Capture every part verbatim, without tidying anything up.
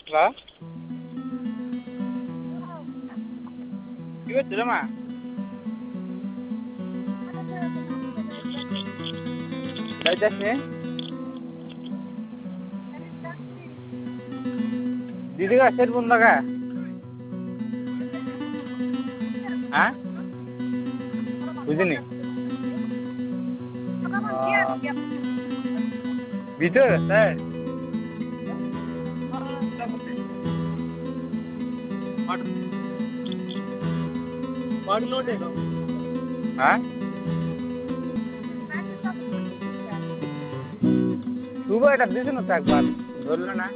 হ্যাঁ কি করছো রে মা যাইতাস নে দিদি का सेट बंद लगा हाँ बुझिनी ভিতর স্যার হ্যাঁ শুভ এটা দিয়েছিল তো একবার ধরলো না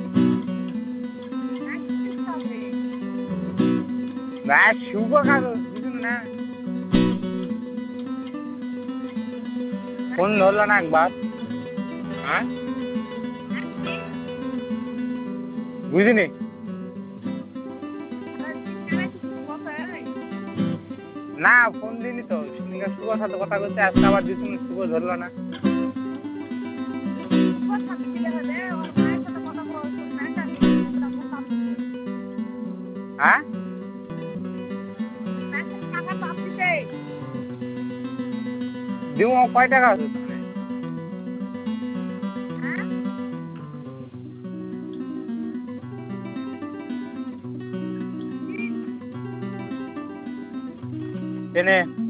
না শুভ কাগজ দিয়েছিল না ফোন ধরলো না একবার হ্যাঁ বুঝিনি না ফোন দিনি তো শুভর সাথে কথা বলতে আজকে আবার দিয়েছিল শুভ ধরলো না হ্যাঁ দিব কয় টাকা আছে কেনে